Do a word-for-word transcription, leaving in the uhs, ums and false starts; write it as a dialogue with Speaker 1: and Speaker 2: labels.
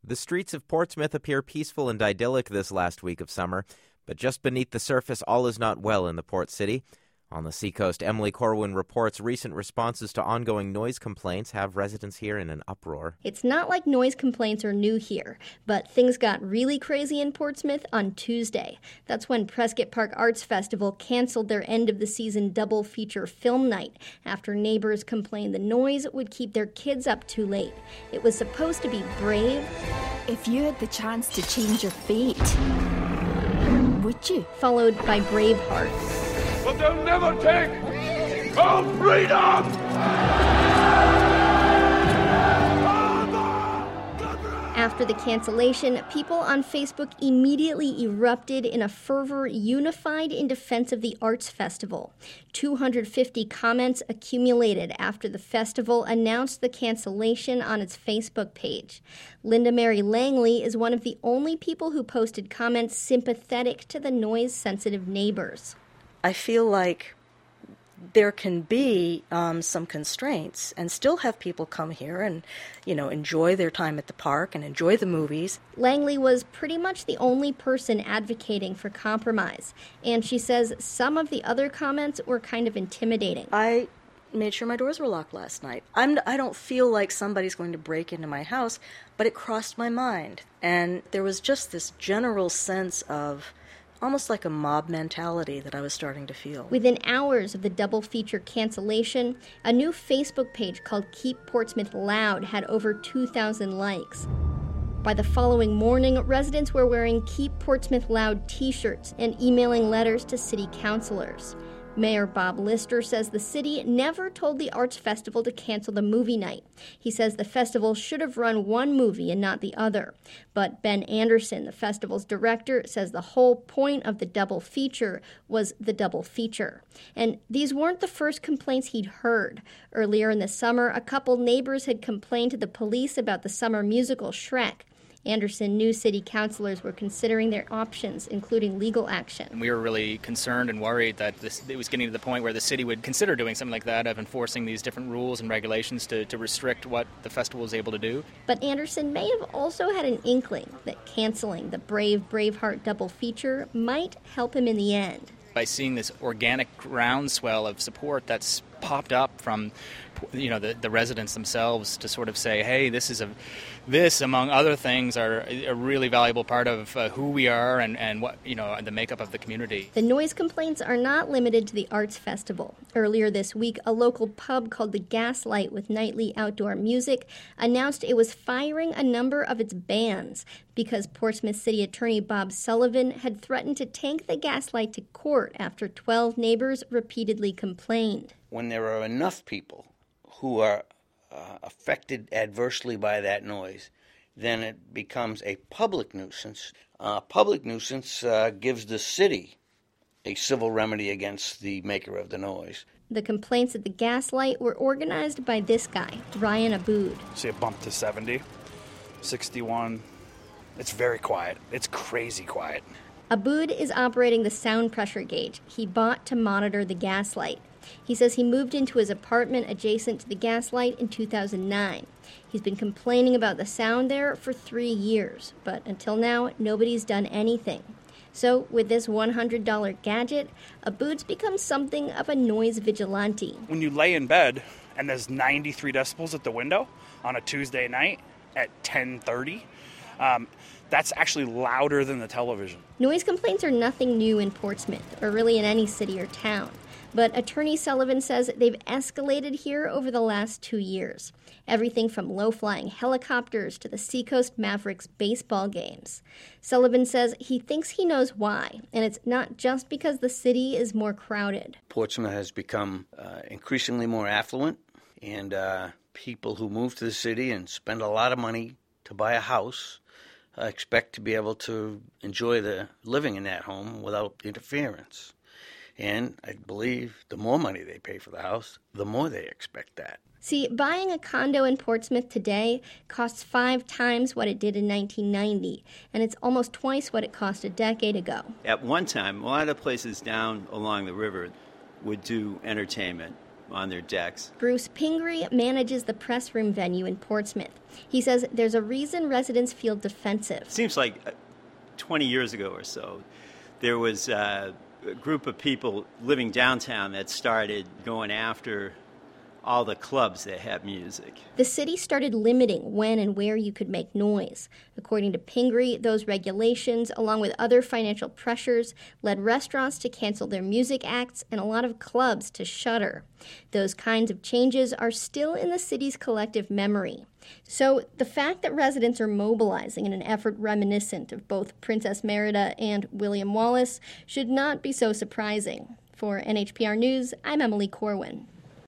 Speaker 1: The streets of Portsmouth appear peaceful and idyllic this last week of summer, but just beneath the surface, all is not well in the port city. On the seacoast, Emily Corwin reports recent responses to ongoing noise complaints have residents here in an uproar.
Speaker 2: It's not like noise complaints are new here, but things got really crazy in Portsmouth on Tuesday. That's when Prescott Park Arts Festival canceled their end-of-the-season double-feature film night after neighbors complained the noise would keep their kids up too late. It was supposed to be Brave.
Speaker 3: If you had the chance to change your fate, would you?
Speaker 2: Followed by Braveheart.
Speaker 4: But they'll never take our freedom!
Speaker 2: After the cancellation, people on Facebook immediately erupted in a fervor unified in defense of the arts festival. two hundred fifty comments accumulated after the festival announced the cancellation on its Facebook page. Linda Mary Langley is one of the only people who posted comments sympathetic to the noise-sensitive neighbors.
Speaker 5: I feel like there can be um, some constraints and still have people come here and, you know, enjoy their time at the park and enjoy the movies.
Speaker 2: Langley was pretty much the only person advocating for compromise, and she says some of the other comments were kind of intimidating.
Speaker 5: I made sure my doors were locked last night. I'm, I don't feel like somebody's going to break into my house, but it crossed my mind. And there was just this general sense of almost like a mob mentality that I was starting to feel.
Speaker 2: Within hours of the double feature cancellation, a new Facebook page called Keep Portsmouth Loud had over two thousand likes. By the following morning, residents were wearing Keep Portsmouth Loud t-shirts and emailing letters to city councilors. Mayor Bob Lister says the city never told the Arts Festival to cancel the movie night. He says the festival should have run one movie and not the other. But Ben Anderson, the festival's director, says the whole point of the double feature was the double feature. And these weren't the first complaints he'd heard. Earlier in the summer, a couple neighbors had complained to the police about the summer musical Shrek. Anderson knew city councilors were considering their options, including legal action.
Speaker 6: And we were really concerned and worried that this, it was getting to the point where the city would consider doing something like that, of enforcing these different rules and regulations to, to restrict what the festival was able to do.
Speaker 2: But Anderson may have also had an inkling that canceling the Brave Braveheart double feature might help him in the end.
Speaker 6: By seeing this organic groundswell of support that's popped up from, you know, the, the residents themselves to sort of say, hey, this is a, this among other things are a really valuable part of uh, who we are and, and what, you know, the makeup of the community.
Speaker 2: The noise complaints are not limited to the Arts Festival. Earlier this week, a local pub called the Gaslight with nightly outdoor music announced it was firing a number of its bands because Portsmouth City Attorney Bob Sullivan had threatened to take the Gaslight to court after twelve neighbors repeatedly complained.
Speaker 7: When there are enough people who are uh, affected adversely by that noise, then it becomes a public nuisance. Uh, public nuisance uh, gives the city a civil remedy against the maker of the noise.
Speaker 2: The complaints at the Gaslight were organized by this guy, Ryan Abood.
Speaker 8: See a bump to seventy, sixty-one. It's very quiet. It's crazy quiet.
Speaker 2: Abood is operating the sound pressure gauge he bought to monitor the Gaslight. He says he moved into his apartment adjacent to the Gaslight in two thousand nine. He's been complaining about the sound there for three years, but until now, nobody's done anything. So, with this one hundred dollars gadget, Abood's become something of a noise vigilante.
Speaker 8: When you lay in bed and there's ninety-three decibels at the window on a Tuesday night at ten thirty, um, that's actually louder than the television.
Speaker 2: Noise complaints are nothing new in Portsmouth, or really in any city or town. But Attorney Sullivan says they've escalated here over the last two years. Everything from low-flying helicopters to the Seacoast Mavericks baseball games. Sullivan says he thinks he knows why, and it's not just because the city is more crowded.
Speaker 7: Portsmouth has become uh, increasingly more affluent, and uh, people who move to the city and spend a lot of money to buy a house uh, expect to be able to enjoy the living in that home without interference. And I believe the more money they pay for the house, the more they expect that.
Speaker 2: See, buying a condo in Portsmouth today costs five times what it did in nineteen ninety, and it's almost twice what it cost a decade ago.
Speaker 9: At one time, a lot of places down along the river would do entertainment. on their decks.
Speaker 2: Bruce Pingree manages the press room venue in Portsmouth. He says there's a reason residents feel defensive.
Speaker 9: It seems like twenty years ago or so, there was uh, a group of people living downtown that started going after all the clubs that have music.
Speaker 2: The city started limiting when and where you could make noise. According to Pingree, those regulations, along with other financial pressures, led restaurants to cancel their music acts and a lot of clubs to shutter. Those kinds of changes are still in the city's collective memory. So the fact that residents are mobilizing in an effort reminiscent of both Princess Merida and William Wallace should not be so surprising. For N H P R News, I'm Emily Corwin.